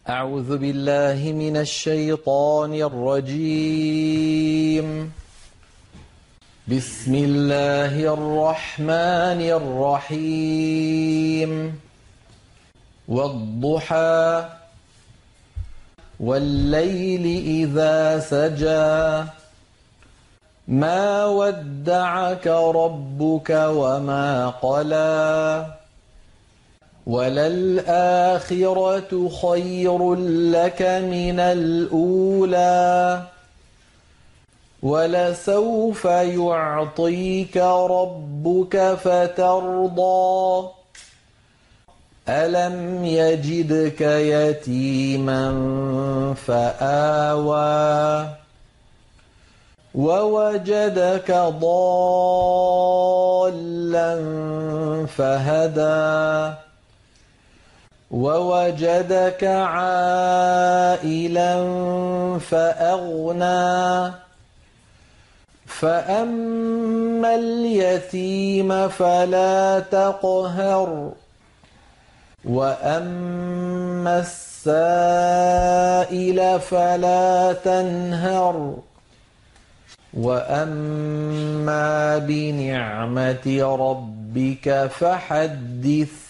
أعوذ بالله من الشيطان الرجيم. بسم الله الرحمن الرحيم. والضحى والليل إذا سجى ما ودعك ربك وما قلى وللآخرة خير لك من الأولى ولسوف يعطيك ربك فترضى ألم يجدك يتيما فآوى ووجدك ضالا فهدى ووجدك عائلا فأغنى فأما اليتيم فلا تقهر وأما السائل فلا تنهر وأما بنعمة ربك فحدث